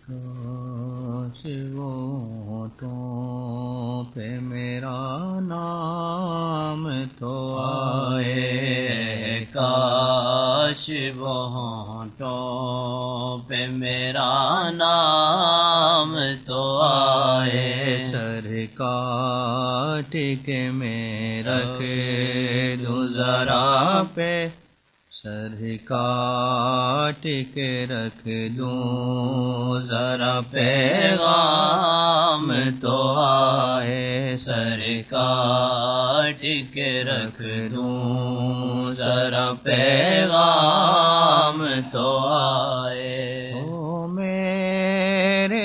کاش وہ ہونٹوں پہ میرا نام تو آئے، کاش وہ ہونٹوں پہ میرا نام تو آئے، سر کاٹ کے میں رکھ دوں ذرا پہ، سر کاٹ کے رکھ دوں ذرا پیغام تو آئے، سر کاٹ کے رکھ دوں ذرا پیغام تو آئے، او میرے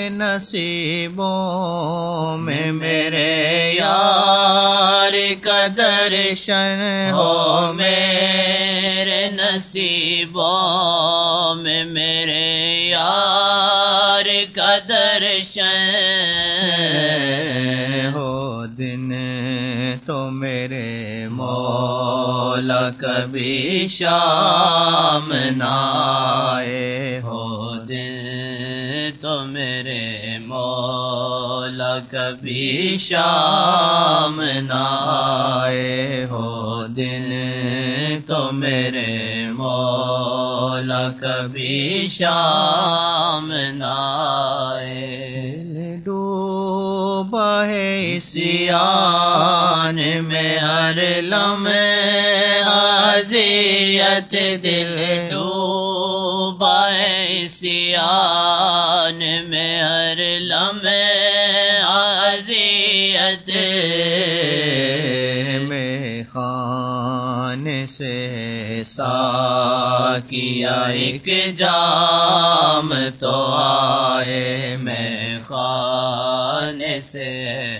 نصیبوں میں میرے یار کا درشن ہو میرے نصیبوں میں میرے یار کا درشن ہو، دن تو میرے مولا کبھی شام نہ آئے، ہو دن تو میرے مولا کبھی شام نہ آئے، ہو دن تو میرے مولا کبھی شام نہ آئے، ڈوبا ہے عصیان میں ہر لمحے اذیت، دل ڈوبا ہے عصیان میں ہر لمحے اذیت، میں خانے سے ساقیا ایک جام تو آئے، میں خانے سے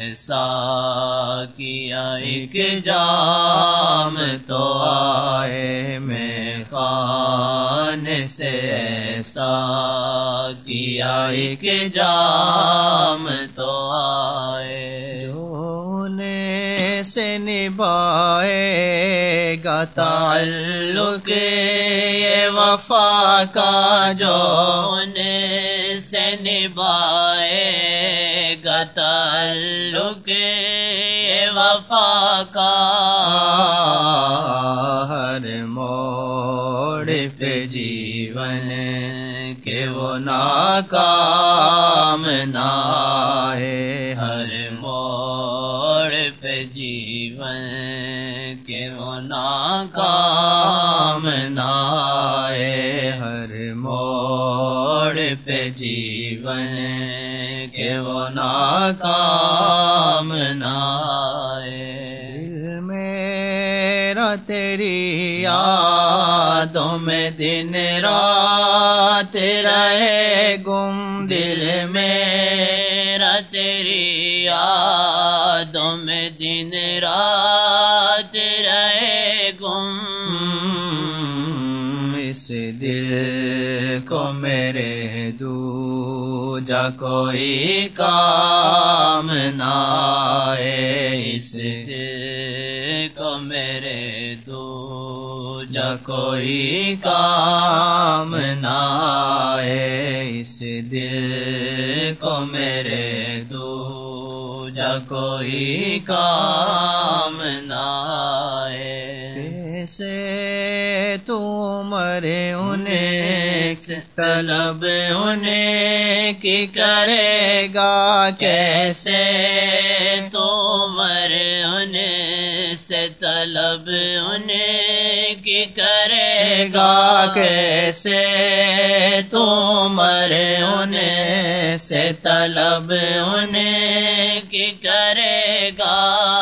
ساقیا ایک جام تو آئے، میں خانے سے ساقیا ایک جام تو آئے، جونے سے نبھائے گا تعلق یہ وفا کا، جونے سے نبھائے گا تعلق یہ وفا کا، ہر موڑ پہ جیون کہ وہ ناکام نہ آئے، ہر موڑ پہ جیون کہ وہ ناکام نہ آئے، ہر موڑ پہ جیون کہ وہ ناکام نہ آئے، دل میرا تیری یادوں میں دن رات رہے گم، دل میرا تیری یادوں میں دن رات رہے گم، اس دل کو میرے دوجا کوئی کام نہ آئے، اس دل کو میرے دوجا کوئی کام نہ آئے، اس دل کو میرے دوجا کوئی کام نہ آئے، کیسے تو مرے انہیں طلب انہیں کی کرے گا، کیسے تو مر انہیں سے طلب انہیں کی کرے گا، کیسے تو مر انہیں سے طلب انہیں کی کرے گا،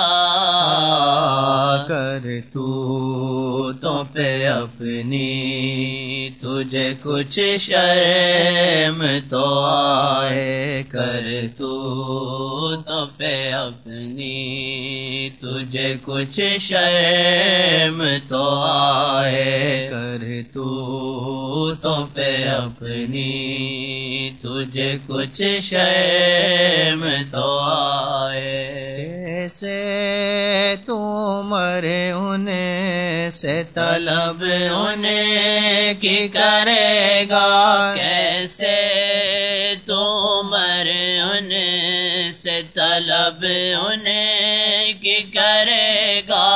کر تو پہ اپنی تجھے کچھ شرم تو آئے، کر تو پہ اپنی تجھے کچھ شرم تو آئے، کر تو پہ اپنی تجھے کچھ شرم تو آئے، کیسے تو مرے ان سے طلب ان کی کرے گا، کیسے تو مرے ان سے طلب ان کی کرے گا،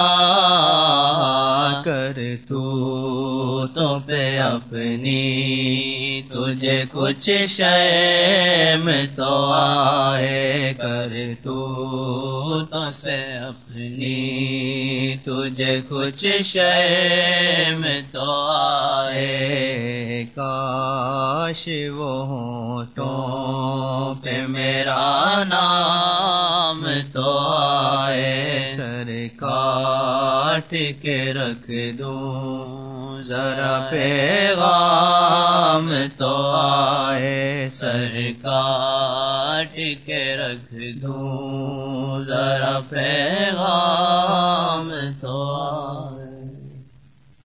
کر تو پہ اپنی تجھے کچھ شرم تو آئے، کر تو سے اپنی تجھے کچھ شرم تو آئے، کاش وہ ہونٹوں پہ میرا نام تو آئے، سر کاٹ کے رکھ دوں ذرا پیغام تو آئے، سر کاٹ کے رکھ دوں ذرا پیغام تو آئے۔